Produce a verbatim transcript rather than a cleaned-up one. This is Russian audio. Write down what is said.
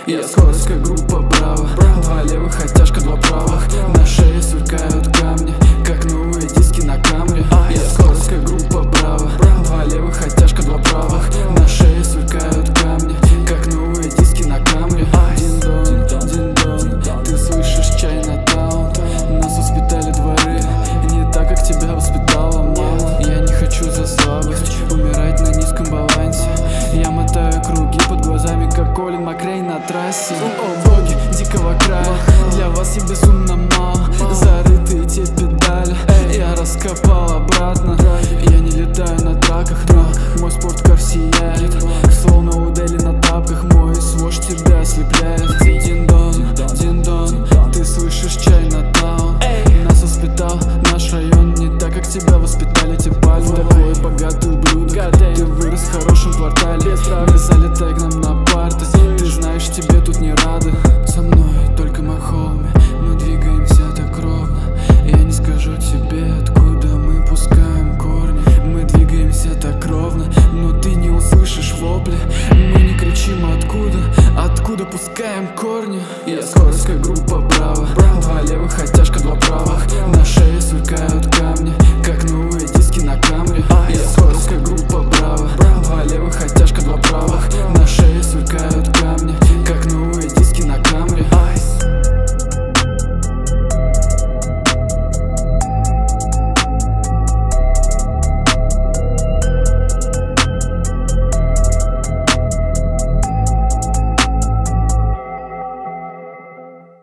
Я скоростная группа Браво. Два левых, оттяжка, два правых. На шее сверкают камни, как новые диски на камере. Я скоростная группа Браво. Два левых, оттяжка, два правых. На шее сверкают камни, как новые диски на камере. Дин-дон, дин-дон, ты слышишь Чайнатаун. Нас воспитали дворы, не так, как тебя воспитала мама. Я не хочу за слабость умирать на низком балансе. Я мотаю круги под глазами, как Колин Макрей на трассе. О боги дикого края, для вас я безумно мало. Зарытые те педали, я раскопал обратно. Я не летаю на траках, но мой спорткар сияет, словно у Дели на тапках. Мой свош тебя ослепляет. Дин-дон, дин-дон, ты слышишь Чайнатаун. Нас воспитал наш район не так, как тебя воспитали те парни. Такой богатый ублюдок, ты вырос в хорошем квартале. Не залетай к нам на парты, ты знаешь, тебе тут не рады. Со мной только мы хоуми, мы двигаемся так ровно. Я не скажу тебе, откуда мы пускаем корни. Мы двигаемся так ровно, но ты не услышишь вопли. Мы не кричим откуда, откуда пускаем корни. Я скоростная группа Браво. Два левых, оттяжка, два правых. На шее сверкают камни, как новые диски на камере. Я скоростная группа Браво. Два левых, оттяжка, два правых. На шее сверкают камни, как